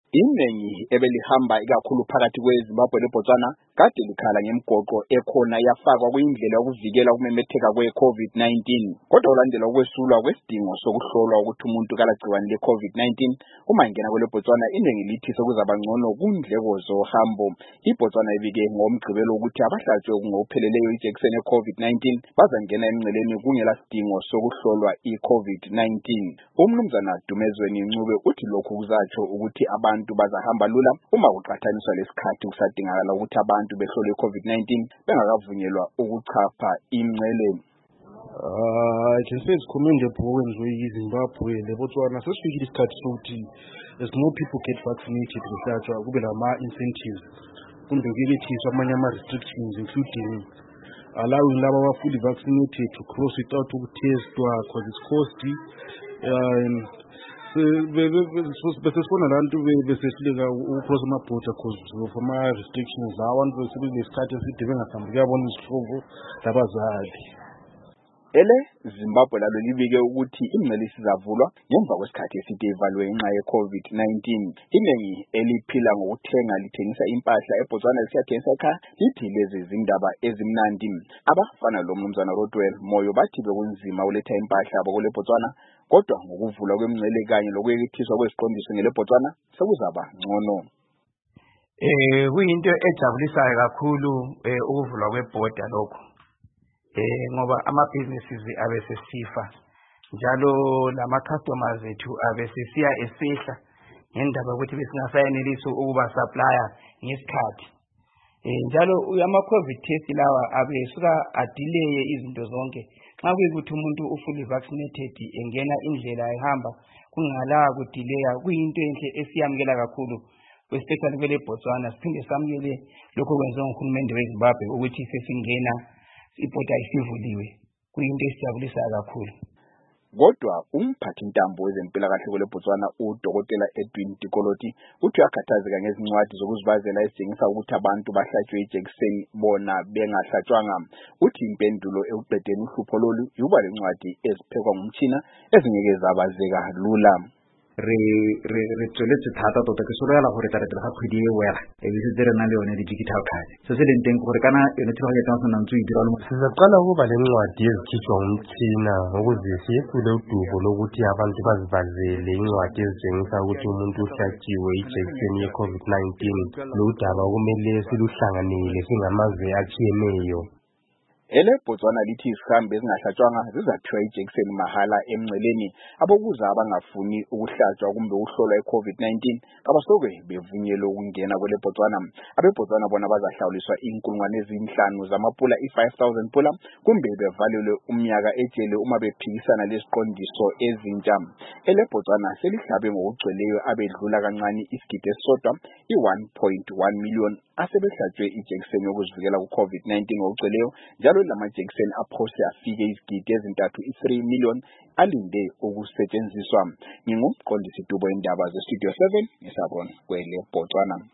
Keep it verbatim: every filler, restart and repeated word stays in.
Iningi ebelihamba ikakhulu phakathi kweZimbabwe leBotswana kade likhala ngemigoqo ekhona yafakwa kuyindlela yokuvikela ukumemetheka kwe-COVID nineteen. Kodwa ulandela ukwesulwa kwesidingo sokuhlolwa ukuthi umuntu kalagciwane le-COVID nineteen uma ingena kwele Botswana, iningi lithi sekuzaba ngcono kundleko zohambo. iBotswana ibike ngomgqibelo ukuthi abahlatshwe ngokupheleleyo ijekiseni ye-COVID nineteen bazangena emngceleni kungela sidingo sokuhlolwa i-COVID nineteen. Umnumzana Dumezweni Ncube uthi lokhu kuzatsho ukuthi abantu bazahamba lula uma kuqhathaniswa lesikhathi kusadingakala ukuthi abantu behlolwe i-COVID nineteen bengakavunyelwa ukuchapha imngcele. Uh, I can say it's commendable when we in Zimbabwe, Botswana, especially this cut as more people get vaccinated, research kube lama incentives, kumbe kulethiswa amanye ama restrictions including allowing laba aba fully vaccinated to cross without ukutestwa because it's costly. Um, besesifuna abantu besehluleka ukukhosa amabhoda cause of ama restrictions la abantu besebenesikhathi eside bengahambi kuyabona izihlobo labazali. Ele Zimbabwe lalo libike ukuthi imngcele isizavulwa ngemva kwesikhathi eside ivalwe ngenxa ye-COVID nineteen. Iningi eliphila ngokuthenga lithengisa impahla eBotswana lisiyathengisa ekhaya lithi lezi zindaba ezimnandi. Abafana lo mnumzana Rodwell Moyo bathi bekunzima uletha impahla yabo kule Botswana, kodwa ngokuvulwa kwemngcele kanye lokuyekethiswa kweziqondiso ngele Botswana sekuzaba ngcono. Eh kuyinto ejabulisayo kakhulu ukuvulwa kwebhoda lokho. Eh ngoba ama businesses abesesifa njalo lama customers ethu abesesiya esehla ngendaba ukuthi besingasayenelisi ukuba supplier ngesikhathi. Eh njalo ama COVID test lawa abesuka adelay izinto zonke. Xa kuyikuthi umuntu ufully vaccinated engena indlela ehamba kungala kudelay, kuyinto enhle esiyamukela kakhulu, especially kwele Botswana. Siphinde samukele lokho kwenziwa nguhulumende weZimbabwe ukuthi sesingena ibhoda isivuliwe, kuyinto esijabulisa kakhulu. Kodwa umphathi intambo wezempilakahle kwele Botswana uDokotela Edwin Tikoloti uthi uyakhathazeka ngezincwadi zokuzibazela ezitshengisa ukuthi abantu bahlatshwe ijekiseni bona bengahlatshwanga. Uthi impendulo ekuqedeni uhlupho lolu yuba lencwadi eziphekwa ngumtshina ezingeke zabazeka lula. re re re tsweletse thata tota ke solo ya la gore tare tla ga khwedi e wela e bise tsere na le yone di digital card se se leng teng gore kana yone tsho ga tsa ntse e dira lo sizaqala ukuba lencwadi ezikhishwa ngumthina ukuze siyethule udubo lokuthi abantu bazibazele incwadi ezitshengisa ukuthi umuntu uhlatshiwe ijekiseni ye-COVID nineteen. Lo daba kumele siluhlanganele singamazwe atshiyeneyo. Ele Botswana lithi isihambi ezingahlatshwanga zizaphiwa ijekiseni mahala emngceleni. Abokuza abangafuni ukuhlatshwa kumbe ukuhlolwa i-COVID nineteen kabasoke bevunyelwe ukungena kwele Botswana. AbeBotswana bona bazahlawuliswa inkulungwane ezinhlanu zamapula i-five thousand pula kumbe bevalelwe umnyaka ejele uma bephikisana lesiqondiso ezintsha. Ele Botswana selihlabe ngokugcweleyo abedlula kancane isigidi esisodwa i-one point one million asebehlatshwe ijekiseni yokuzivikela ku-COVID nineteen ngokugcweleyo, njalo lamajekiseni aphose afike izigidi ezintathu i-three million alinde ukusetshenziswa. Ngingumqondisi Dubo indaba ze Studio seven ngisabona kwele Botswana.